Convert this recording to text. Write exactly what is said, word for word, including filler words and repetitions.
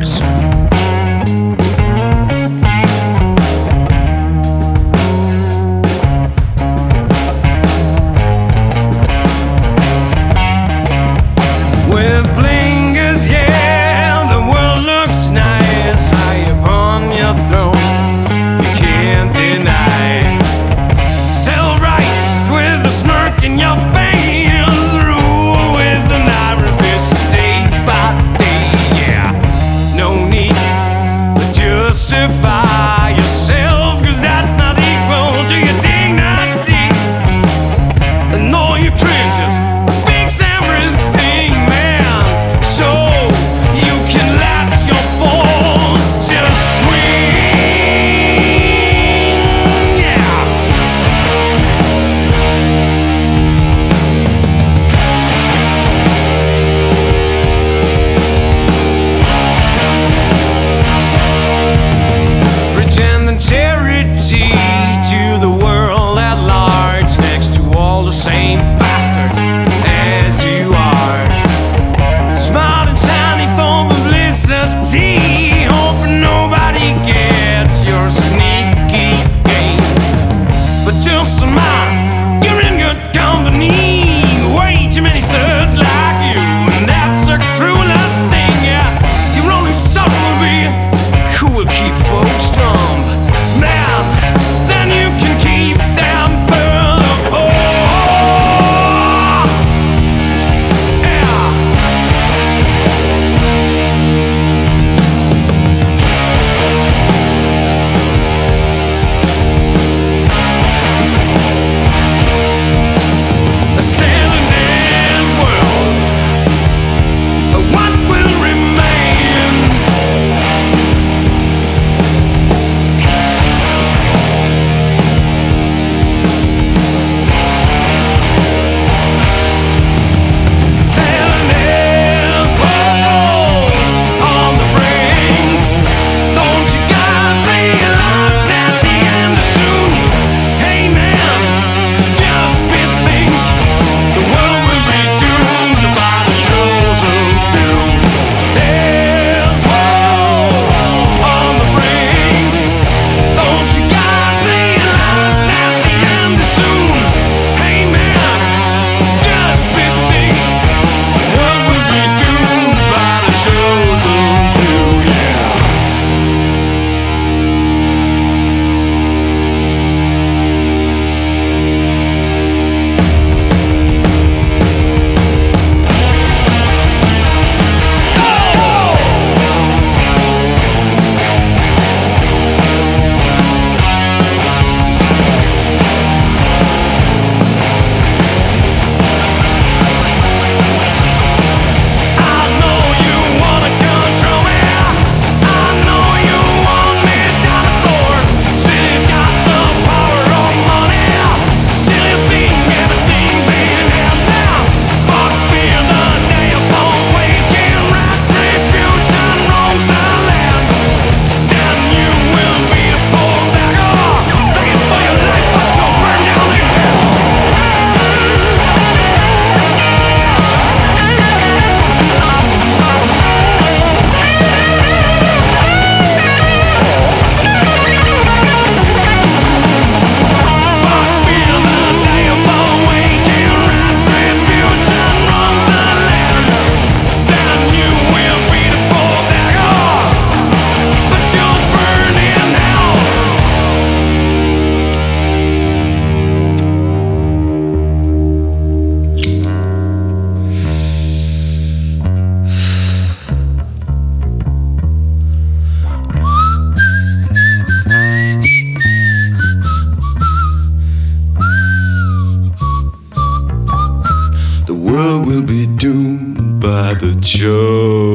Mars. With blinkers, yeah, the world looks nice. High upon your throne, you can't deny. Self-righteous with a smirk in your face, rule with an iron fist day by day, yeah. No need to justify yourself, 'cause that's not equal to your dignity. And all your cringes fix everything, man, so you can let your balls just swing, yeah. Pretending charity to the world at large, next to all the same bastards as you are. Smart and shiny for publicity, hoping nobody gets your sneaky game. But just a mind, you're in good company. Way too many suds like you, and that's a cruel thing, yeah. Your only son will be who will keep folks dumb, man. Then you can keep them further poor, yeah. Sailing this world, what will remain? Sailing this world on the brink. Don't you guys realize that the end is soon? Hey man, just be think, the world will be doomed by the chosen few. This world on the brink. Don't you guys realize that the end is soon? Hey man, just be think, the world will be doomed by the chosen few, yeah. I know you wanna control me. I know you want me down the floor. Still you got the power of money. Still you think everything's in hand now. But fear the day upon waking, retribution roams the land. Then you will be a poor beggar, begging for your life, but you'll burn down in hell. But fear the day upon waking, retribution roams the land. Then you will be the poor beggar, but you'll burn in hell. The world will be doomed by the chosen